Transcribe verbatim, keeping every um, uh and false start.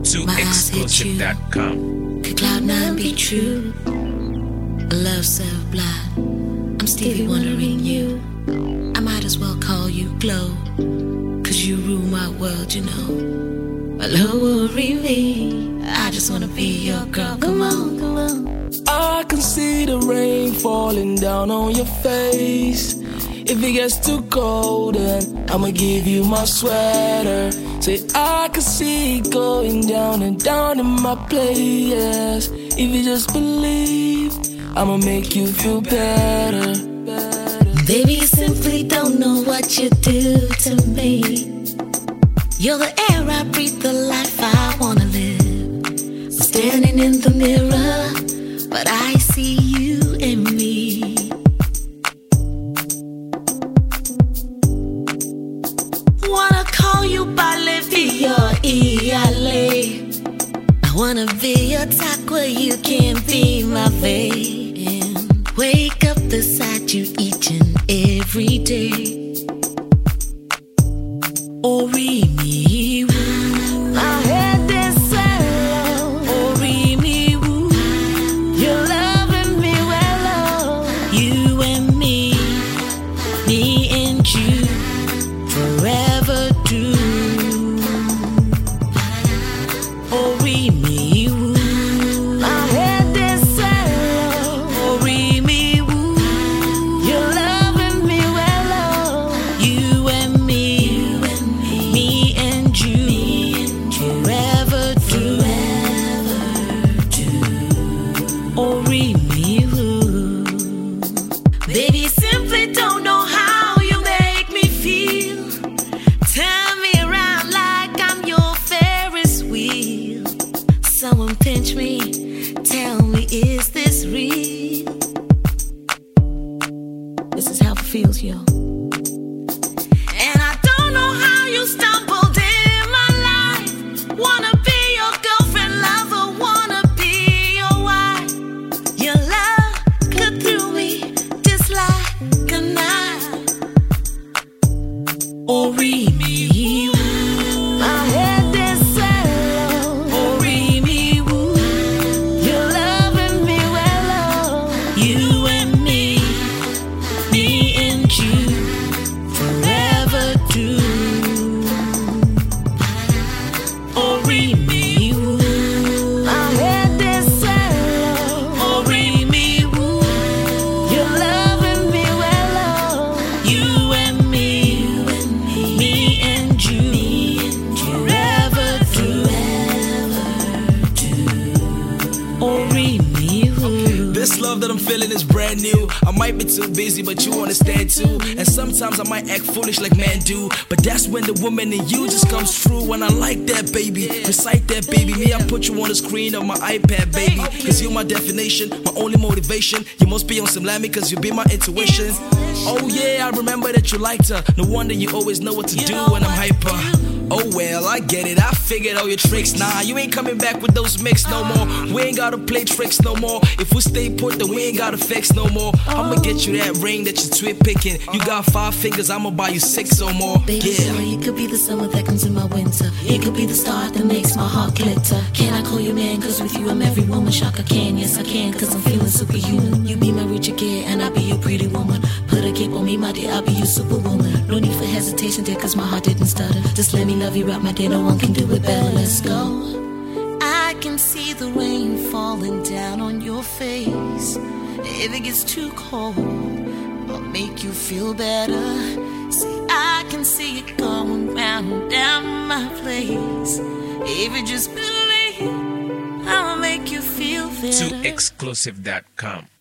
to exclusive dot com. Could Cloud nine be true? A love so blind. I'm Stevie wondering you. I might as well call you Glow, cause you rule my world, you know. Well, don't worry me, I just wanna be your girl. Come on, come on. I can see the rain falling down on your face. If it gets too cold, then I'ma give you my sweater. Say I can see it going down and down in my place. If you just believe, I'ma make you feel better. Baby, you simply don't know what you do to me. You're the air I breathe, the life I wanna live. I'm standing in the mirror, but I see you in me. Wanna call you Bolivia, E L A. I wanna be your taco, you can be my vein. Wake up beside you each and every day. Ori me woo, my head is swallow. Ori me woo, you're loving me well, oh. You and me, me and you, forever do. Ori me woo, my head is swallow. Ori me woo, you're loving me well, oh. You and me, you and me, me and you, me and you, forever do, forever do. Ori me woo, baby, you simply don't know how you make me feel. Turn me around like I'm your Ferris wheel. Someone pinch me, tell me, is this real? This is how it feels, yo. And I don't know how you stumbled in my life. Wanna be your girlfriend, lover, wanna be your wife. Your love cut through me just like a knife. Ori me woo, my head is swallow. Ori me woo, you're loving me well, oh. You and me, me and you, forever do. Ori me woo, my head is swallow. Ori me woo, you're loving me well, oh. You and me, you and me, me and you, me and you, forever do, forever do. Ori me woo. This love that I'm feeling is brand new. I might be too busy, but you understand too. And sometimes I might act foolish like men do, but that's when the woman in you just comes through. When I like that, baby, recite that, baby. Me, I put you on the screen of my iPad, baby. Cause you're my definition, my only motivation. You must be on some lammy cause you be my intuition. Oh yeah, I remember that you liked her. No wonder you always know what to do when I'm hyper. Oh well, I get it, I figured all your tricks. Nah, you ain't coming back with those mix no more. We ain't gotta play tricks no more. If we stay put, then we ain't gotta fix no more. I'ma get you that ring that you twit picking. You got five fingers, I'ma buy you six or more. Baby, Yeah. sorry, you could be the summer that comes in my winter. You could be the star that makes my heart glitter. Can I call you man? Cause with you I'm every woman. Shock I can, yes I can, cause I'm feeling superhuman. You be my Richard Gere and I'll be your pretty woman. Put a cape on me, my dear, I'll be your superwoman. No need for hesitation, dear, cause my heart didn't stutter. Just let me love you right, my dear, no one can do it better. Let's go. I can see the rain falling down on your face. If it gets too cold, I'll make you feel better. See, I can see it going round and down my place. If you just believe, I'll make you feel better. to exclusive dot com.